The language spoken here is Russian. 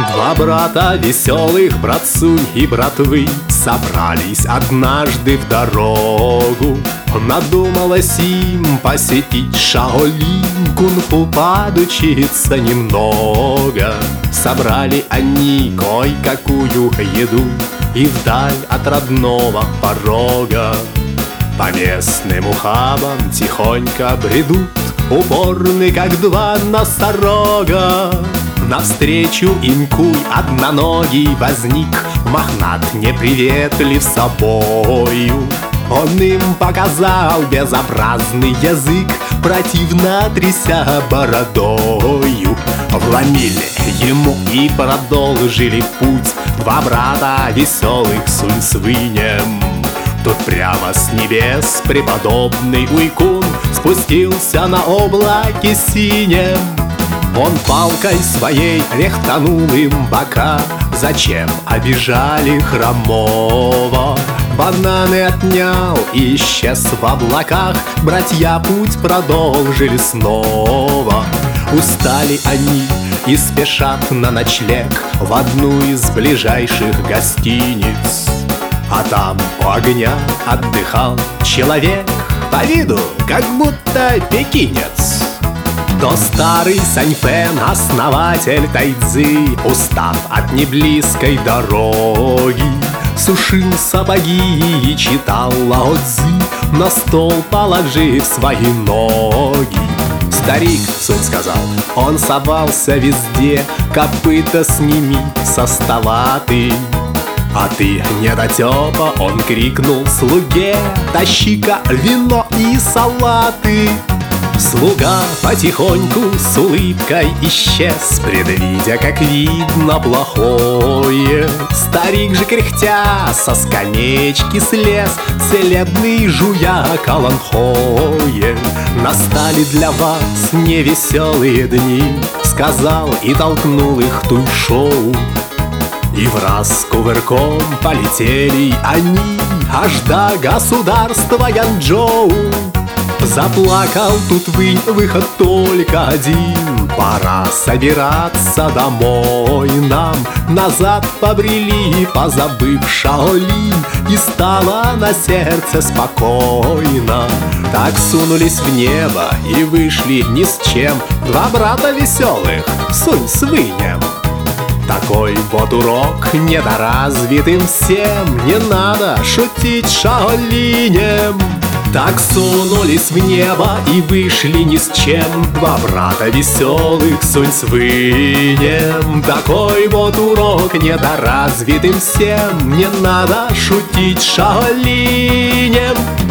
Два брата веселых, брат Сунь и брат Вынь, собрались однажды в дорогу. Надумалось им посетить Шаолинь, кунг-фу подучиться немного. Собрали они кое-какую еду и вдаль от родного порога по местным ухабам тихонько бредут, упорны, как два носорога. Навстречу им куй одноногий возник, мохнат, неприветлив собою. Он им показал безобразный язык, противно тряся бородою. Вломили ему и продолжили путь два брата веселых Сунь с Вынем. Тут прямо с небес преподобный Уйкун спустился на облаке синем. Он палкой своей рехтанул им бока. Зачем обижали хромого? Бананы отнял и исчез в облаках. Братья путь продолжили снова. Устали они и спешат на ночлег в одну из ближайших гостиниц. А там у огня отдыхал человек, по виду как будто пекинец. То старый Саньфэн, основатель тайцзы, устав от неблизкой дороги, сушил сапоги и читал Лао Цзы, на стол положив свои ноги. Старик, Сунь сказал, он совался везде, копыта сними со стола ты. А ты, недотепа, он крикнул слуге, тащи-ка вино и салаты. Слуга потихоньку с улыбкой исчез, предвидя, как видно, плохое. Старик же кряхтя со скамеечки слез, целебный жуя каланхое. Настали для вас невеселые дни, сказал и толкнул их Туйшоу. И враз кувырком полетели они аж до государства Янчжоу. Заплакал тут Вынь, выход только один, пора собираться домой нам. Назад побрели, позабыв Шаолинь, и стало на сердце спокойно. Так сунулись в небо и вышли ни с чем два брата веселых, Сунь с Вынем. Такой вот урок недоразвитым всем, не надо шутить Шаолинем. Так сунулись в небо и вышли ни с чем два брата веселых, Сунь с Вынем. Такой вот урок недоразвитым всем, не надо шутить Шаолинем.